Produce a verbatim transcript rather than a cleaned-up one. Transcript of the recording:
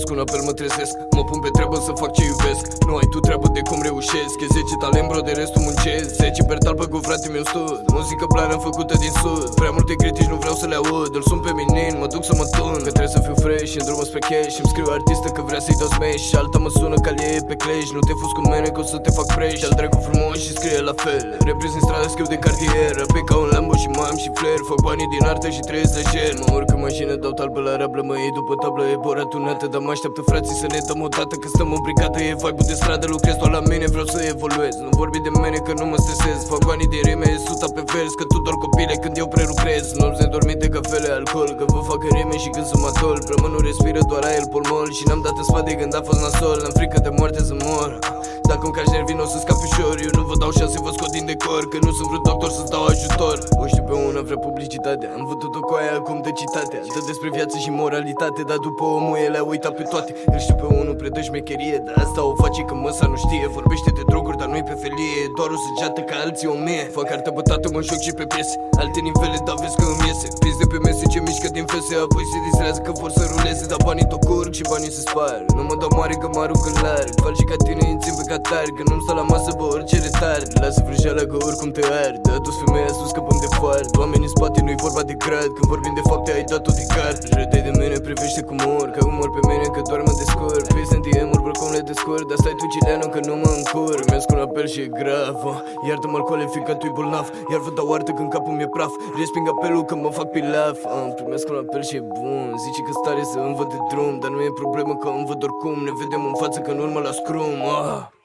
Primesc un apel, mă trezesc, mă pun pe treabă să fac ce iubesc. Nu ai tu treabă de cum reușesc. E zece talent, bro, de restul muncesc. Zece pertalpă cu frate mi-un stud. Muzică plană făcută din sud. Prea multe critici, nu vreau să le aud. Îl sun pe minin, mă duc să mă tun. Că trebuie să fiu fresh, în drumul spre cash. Îmi scriu artistă că vrea să-i dau smash. Și alta mă sună ca lie pe clash. Nu te fus cu mine că o să te fac fresh. Al dracu frumos și scrie la fel. Reprezint strada, scriu de cartier. Pe ca un Lambo și mai am și flair. Fac banii din artă și trăiesc lejer. Mă urc în mașină, dau talbă la rablă. Mă iei după tablă, e bora tunată. Dar mă așteaptă frații să ne dăm o dată. Că stăm în brigată, e vibe-ul de stradă. Lucrez doar la mine, vreau să evoluez. Nu vorbi de mine că nu mă stresez. Fac banii de rime, e suta pe vers. Că tu doar copile când eu prelucrez. Nu-ți nedormite, cafele, alcool. Că vă fac rime și când sunt matol. Rămânul respiră doar aer pulmol. Și n-am dat în spate când a fost nasol. Am frică de moarte să mor. Dacă îmi cași nervii, n-o să scap ușor. Eu nu vă dau șanse, vă scot din decor. Că nu sunt vreun doctor să-ți dau ajutor. O știu pe una, vrea publicitate. Am văzut-o cu aia acum de citate. Dă despre viață și moralitate. Dar după omul el a uitat pe toate. Îl știu pe unul, predă șmecherie. Dar asta o face că măsa nu știe. Vorbește de droguri, dar nu-i pe felie. E doar o săgeată ca alții o mie. Fac artă bătată, mă joc și pe piese. Alte nivele, dar vezi că îmi iese. Pis de pe mese ce mișcă din fese. Apoi se distrează că vor să ruleze. Dar banii tot curg și banii se spar. Nu mă dau mare că mă arunc în larg. Fal și ca tine îi țin pe catar. Că nu-mi stă la masă, bă, orice retar. Lasă vrăjeala că oricum te ard. Dă dus femeia sus, scăpăm de fart. Oameni în spate, nu-i vorba de grad. Când vorbim de fapte, ai dat tot de card. Râde de mine, privește cum mor. Că umor pe mine, că doar mă descurc. Pis în D M-uri, bro, cum le descurc. Dar stai tu, Gileanu, că nu mă încurc. Primesc un apel și e grav. Iartă-mă al calificatul-i bolnav. Iar vă dau artă când capul mi-e praf. Resping apelul că mă fac pilaf. uh, Primesc un apel și e bun. Zice că stare să îmi văd de drum. Dar nu e problemă că îmi văd oricum. Ne vedem în față că în urmă la scrum. uh.